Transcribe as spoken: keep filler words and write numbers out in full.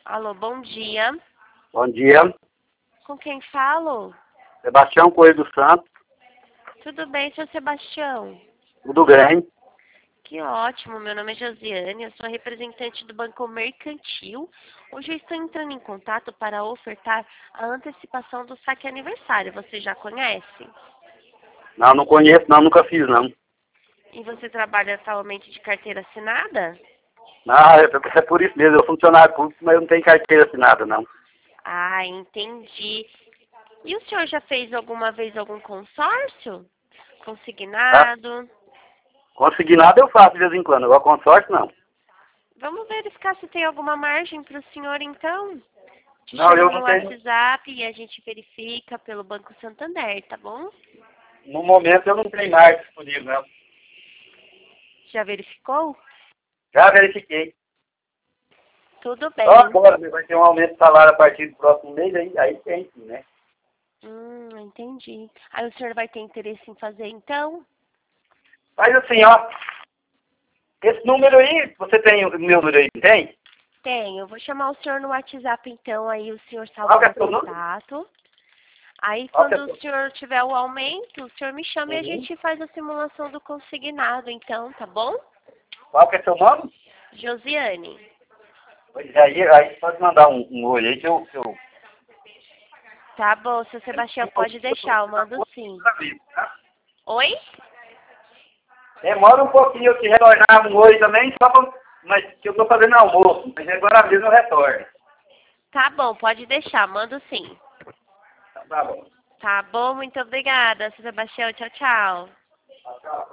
Alô, bom dia. Bom dia. Com quem falo? Sebastião Coelho do Santo. Tudo bem, seu Sebastião? Tudo bem? Que ótimo, meu nome é Josiane, eu sou representante do Banco Mercantil. Hoje eu estou entrando em contato para ofertar a antecipação do saque aniversário. Você já conhece? Não, não conheço, não, nunca fiz, não. E você trabalha atualmente de carteira assinada? Não, é, é por isso mesmo, eu sou funcionário público, mas eu não tenho carteira assinada, não. Ah, entendi. E o senhor já fez alguma vez algum consórcio? Tá? Consignado? Consignado eu faço de vez em quando, agora consórcio não. Vamos verificar se tem alguma margem para o senhor, então. Te Não, chamo eu no não tenho. WhatsApp e a gente verifica pelo Banco Santander, tá bom? No momento eu não tenho mais disponível, não. Já verificou? Já verifiquei. Tudo Só bem. agora vai ter um aumento de salário a partir do próximo mês, aí, aí tem sim, né? Hum, entendi. Aí o senhor vai ter interesse em fazer, então? Mas assim, ó, esse número aí, você tem o meu número aí, tem? Tenho. Eu vou chamar o senhor no WhatsApp, então, aí o senhor Qual salva que é meu o seu número? contato. Aí, Qual que é quando o o seu? senhor tiver o aumento, o senhor me chama e a Uhum. gente faz a simulação do consignado, então, tá bom? Qual que é seu nome? Josiane. Pois é, aí, aí pode mandar um, um olho aí que eu... Que eu... Tá bom, seu Sebastião, pode deixar, eu mando sim. Oi? Demora um pouquinho eu te retornar um oi também, só pra, mas que eu tô fazendo almoço, mas agora mesmo eu retorno. Tá bom, pode deixar, mando sim. Então, tá bom. Tá bom, muito obrigada, seu Sebastião. Tchau, tchau. Tchau, tchau.